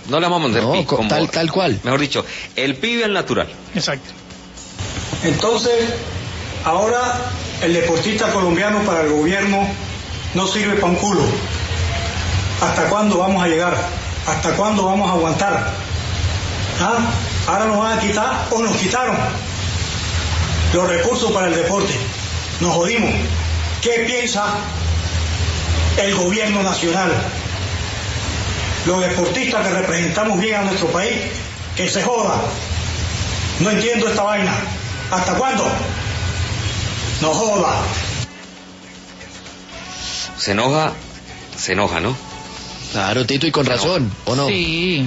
No le vamos a poner pi, como, tal cual. Mejor dicho, el pibe al natural. Exacto. Entonces, ahora el deportista colombiano para el gobierno no sirve para un culo. ¿Hasta cuándo vamos a llegar? ¿Hasta cuándo vamos a aguantar? ¿Ah? Ahora nos van a quitar o nos quitaron los recursos para el deporte. Nos jodimos. ¿Qué piensa el gobierno nacional? Los deportistas que representamos bien a nuestro país, que se joda. No entiendo esta vaina. ¿Hasta cuándo? No joda. Se enoja, ¿no? Claro, Tito, y con razón, ¿o no? Sí.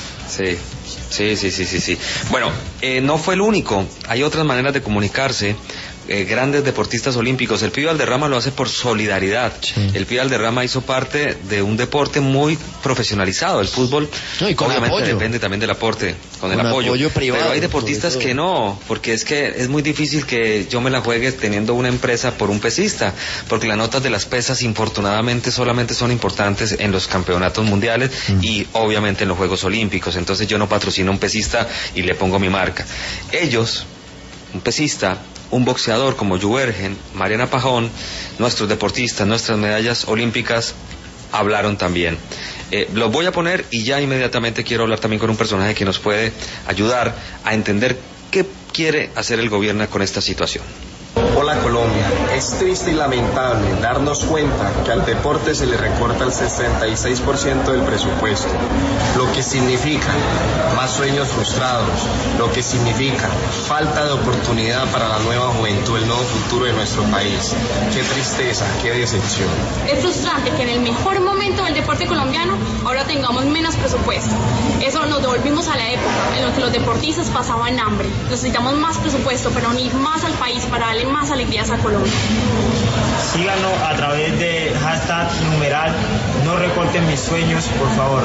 Sí. Bueno, no fue el único. Hay otras maneras de comunicarse. Grandes deportistas olímpicos. El Pío Valderrama lo hace por solidaridad. Sí. El Pío Valderrama hizo parte de un deporte muy profesionalizado. El fútbol, no, y con obviamente apoyo. Depende también del aporte, con el apoyo privado. Pero hay deportistas que no, porque es que es muy difícil que yo me la juegue teniendo una empresa por un pesista, porque las notas de las pesas infortunadamente solamente son importantes en los campeonatos mundiales y obviamente en los Juegos Olímpicos. Entonces yo no patrocino a un pesista y le pongo mi marca. Ellos, un pesista, un boxeador como Juergen, Mariana Pajón, nuestros deportistas, nuestras medallas olímpicas, hablaron también. Los voy a poner y ya inmediatamente quiero hablar también con un personaje que nos puede ayudar a entender qué quiere hacer el gobierno con esta situación. Hola Colombia, es triste y lamentable darnos cuenta que al deporte se le recorta el 66% del presupuesto, lo que significa más sueños frustrados, lo que significa falta de oportunidad para la nueva juventud, el nuevo futuro de nuestro país. Qué tristeza, qué decepción. Es frustrante que en el mejor momento del deporte colombiano ahora tengamos menos presupuesto. Eso nos devolvimos a la época en la que los deportistas pasaban hambre. Necesitamos más presupuesto para unir más al país, para darle más alegrías a Colombia. Síganos a través de hashtag numeral no recorten mis sueños, por favor.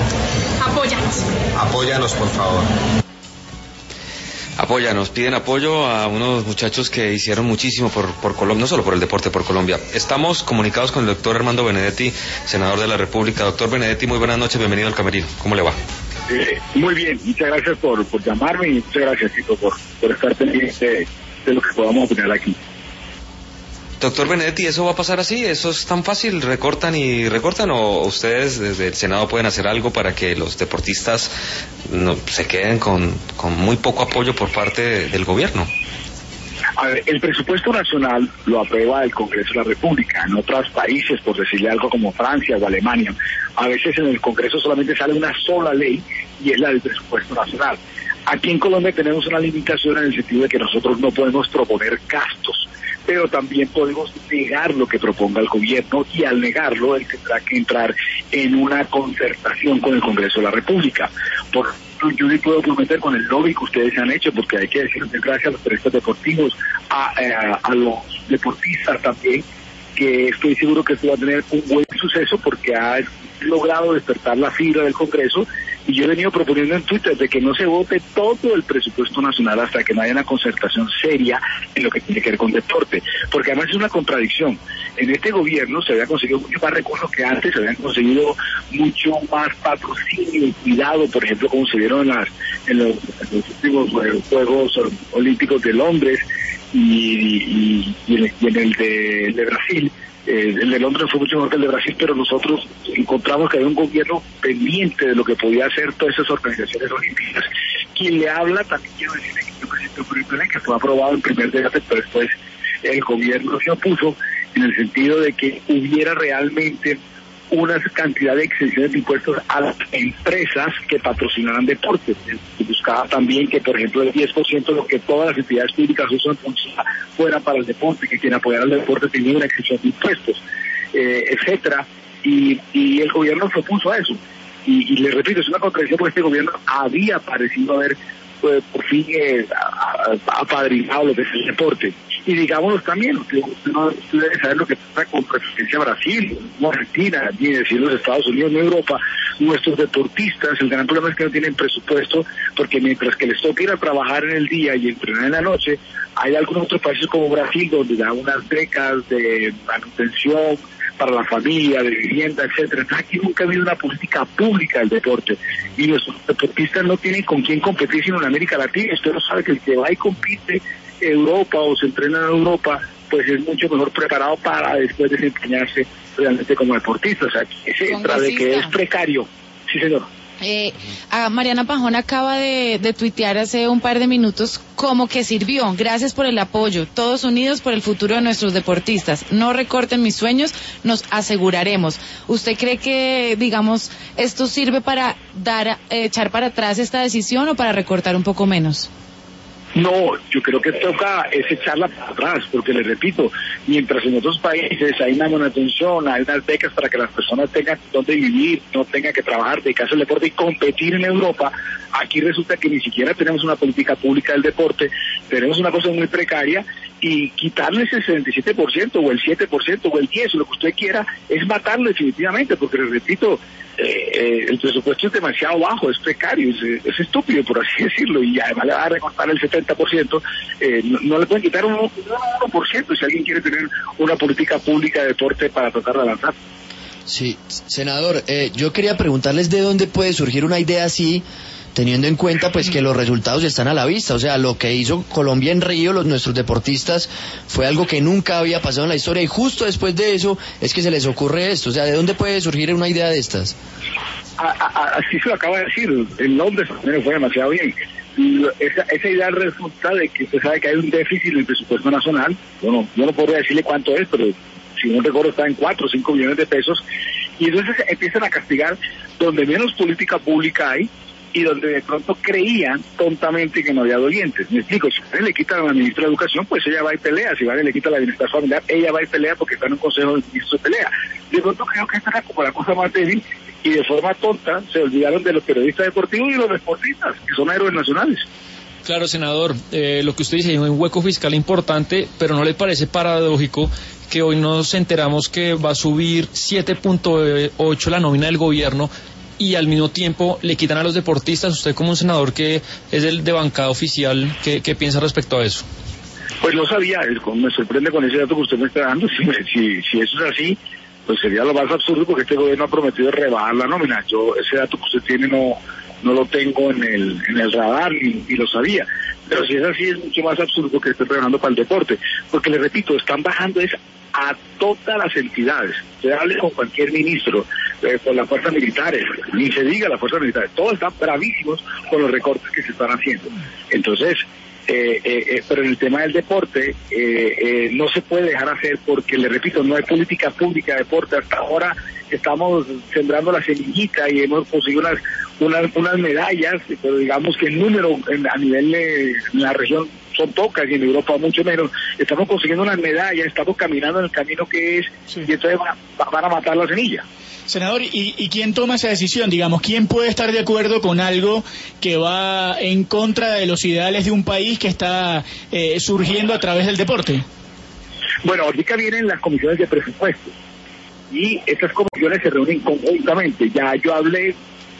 Apóyanos, por favor. Apóyanos, piden apoyo a unos muchachos que hicieron muchísimo por Colombia, no solo por el deporte, por Colombia. Estamos comunicados con el doctor Armando Benedetti, senador de la República. Doctor Benedetti, muy buenas noches, bienvenido al Camerino. ¿Cómo le va? Muy bien, muchas gracias por llamarme y muchas gracias, Tito, por estar pendiente de lo que podamos opinar aquí. Doctor Benedetti, ¿eso va a pasar así? ¿Eso es tan fácil? ¿Recortan o ustedes desde el Senado pueden hacer algo para que los deportistas no se queden con muy poco apoyo por parte del gobierno? A ver, el presupuesto nacional lo aprueba el Congreso de la República. En otros países, por decirle algo como Francia o Alemania, a veces en el Congreso solamente sale una sola ley y es la del presupuesto nacional. Aquí en Colombia tenemos una limitación en el sentido de que nosotros no podemos proponer gastos, pero también podemos negar lo que proponga el gobierno y al negarlo él tendrá que entrar en una concertación con el Congreso de la República. Por yo le puedo prometer con el lobby que ustedes han hecho, porque hay que decir gracias a los periodistas deportivos, a los deportistas también, que estoy seguro que esto va a tener un buen suceso porque ha logrado despertar la fibra del Congreso. Y yo he venido proponiendo en Twitter de que no se vote todo el presupuesto nacional hasta que no haya una concertación seria en lo que tiene que ver con deporte, porque además es una contradicción. En este gobierno se había conseguido mucho más recursos que antes, se habían conseguido mucho más patrocinio y cuidado, por ejemplo, como se vieron en los últimos Juegos Olímpicos de Londres y en el de Brasil. El de Londres fue mucho mejor que el de Brasil, pero nosotros encontramos que había un gobierno pendiente de lo que podía hacer todas esas organizaciones olímpicas. Quien le habla, también quiero decirle que yo presento un proyecto de ley que fue aprobado en primer debate, pero después el gobierno se opuso en el sentido de que hubiera realmente una cantidad de exenciones de impuestos a las empresas que patrocinaran deportes. Se buscaba también que, por ejemplo, el 10% de lo que todas las entidades públicas usan fuera para el deporte, que quien apoyara el deporte tenía una exención de impuestos, etcétera. Y el gobierno se opuso a eso. Y le repito, es una contradicción porque este gobierno había parecido haber por fin apadrinado lo que es el deporte. Y digámoslo también, usted debe saber lo que pasa con preferencia Brasil, no Argentina, ni decir los Estados Unidos, no Europa. Nuestros deportistas, el gran problema es que no tienen presupuesto, porque mientras que les toca ir a trabajar en el día y entrenar en la noche, hay algunos otros países como Brasil donde dan unas becas de manutención para la familia, de vivienda, etcétera. Entonces aquí nunca ha habido una política pública del deporte y nuestros deportistas no tienen con quién competir sino en América Latina. Usted no sabe que el que va y compite Europa o se entrena en Europa, pues es mucho mejor preparado para después desempeñarse realmente como deportista. O sea, aquí se entra de que es precario. Sí, señor. Mariana Pajón acaba de tuitear hace un par de minutos como que sirvió. Gracias por el apoyo. Todos unidos por el futuro de nuestros deportistas. No recorten mis sueños, nos aseguraremos. ¿Usted cree que, digamos, esto sirve para echar para atrás esta decisión o para recortar un poco menos? No, yo creo que toca es echarla para atrás, porque les repito, mientras en otros países hay una manutención, hay unas becas para que las personas tengan donde vivir, no tengan que trabajar, dedicarse al deporte y competir en Europa, aquí resulta que ni siquiera tenemos una política pública del deporte, tenemos una cosa muy precaria y quitarle ese 67% o el 7% o el 10% o lo que usted quiera es matarlo definitivamente, porque les repito, el presupuesto es demasiado bajo, es precario, es estúpido por así decirlo, y además le va a recortar el 70%, no le pueden quitar un 1% si alguien quiere tener una política pública de deporte para tratar de avanzar. Sí, senador, yo quería preguntarles de dónde puede surgir una idea así, teniendo en cuenta pues que los resultados están a la vista. O sea, lo que hizo Colombia en Río, nuestros deportistas, fue algo que nunca había pasado en la historia, y justo después de eso es que se les ocurre esto. O sea, ¿de dónde puede surgir una idea de estas? Así se lo acaba de decir, el Londres también fue demasiado bien. Esa idea resulta de que usted sabe que hay un déficit en el presupuesto nacional. Bueno, yo no podría decirle cuánto es, pero si no recuerdo está en 4 o 5 millones de pesos, y entonces empiezan a castigar donde menos política pública hay y donde de pronto creían tontamente que no había dolientes. Me explico, si le quitan a la ministra de Educación, pues ella va y pelea. Si le quita a la bienestar familiar, ella va y pelea porque está en un consejo de ministros de pelea. De pronto creo que esta era como la cosa más débil y de forma tonta se olvidaron de los periodistas deportivos y los deportistas, que son héroes nacionales. Claro, senador, lo que usted dice, hay un hueco fiscal importante, pero ¿no le parece paradójico que hoy nos enteramos que va a subir 7.8 la nómina del gobierno y al mismo tiempo le quitan a los deportistas? Usted, como un senador que es el de bancada oficial, ¿qué piensa respecto a eso? Pues no sabía, me sorprende con ese dato que usted me está dando. Si eso es así, pues sería lo más absurdo, porque este gobierno ha prometido rebajar la nómina. Yo ese dato que usted tiene no lo tengo en el radar y lo sabía. Pero si es así, es mucho más absurdo que esté rebajando para el deporte, porque le repito, están bajando a todas las entidades. Usted hable con cualquier ministro, con las fuerzas militares, ni se diga las fuerzas militares, todos están bravísimos con los recortes que se están haciendo. Entonces, pero en el tema del deporte no se puede dejar hacer, porque le repito, no hay política pública de deporte. Hasta ahora estamos sembrando la semillita y hemos conseguido unas medallas, pero digamos que el número a nivel de la región son pocas y en Europa mucho menos. Estamos consiguiendo unas medallas, estamos caminando en el camino que es, sí. Y entonces van a matar la semilla. Senador, ¿y quién toma esa decisión? Digamos, ¿quién puede estar de acuerdo con algo que va en contra de los ideales de un país que está surgiendo a través del deporte? Bueno, ahorita vienen las comisiones de presupuesto y estas comisiones se reúnen conjuntamente. Ya yo hablé,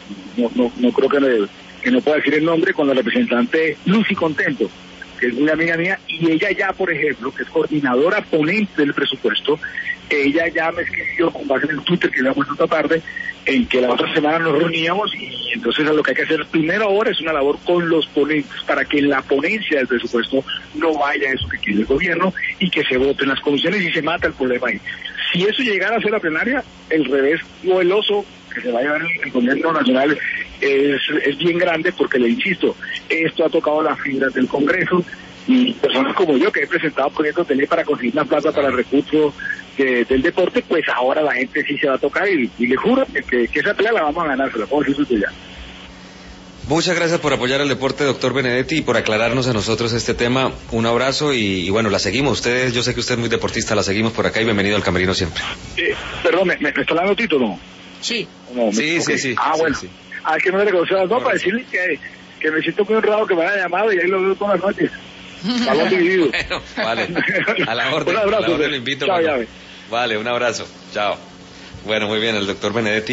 no creo que no pueda decir el nombre, con la representante Lucy Contento, que es muy amiga mía, y ella ya, por ejemplo, que es coordinadora ponente del presupuesto, ella ya me escribió con base en el Twitter que le ha puesto esta tarde, en que la otra semana nos reuníamos, y entonces lo que hay que hacer primero ahora es una labor con los ponentes para que en la ponencia del presupuesto no vaya eso que quiere el gobierno y que se vote en las comisiones y se mata el problema ahí. Si eso llegara a ser la plenaria, el revés o el oso que se va a llevar el gobierno nacional es bien grande, porque le insisto, esto ha tocado las fibras del Congreso, y personas como yo que he presentado proyectos de ley para conseguir una plata para el recurso del deporte, pues ahora la gente sí se va a tocar, y le juro que esa pelea la vamos a ganar, se la puedo decir ya. Muchas gracias por apoyar al deporte, doctor Benedetti, y por aclararnos a nosotros este tema. Un abrazo y bueno, la seguimos. Yo sé que usted es muy deportista, la seguimos por acá, y bienvenido al Camerino siempre. Perdón, ¿me está dando Tito, no? Sí. No, sí. Bueno. Sí. Es que no me reconoció las dos, para decirle que me siento muy honrado que me haya llamado, y ahí lo veo todas las noches. Balón dividido. Bueno, vale. A la orden. Un abrazo. A la orden lo invito. Chao, Vale, un abrazo. Chao. Bueno, muy bien, el doctor Benedetti.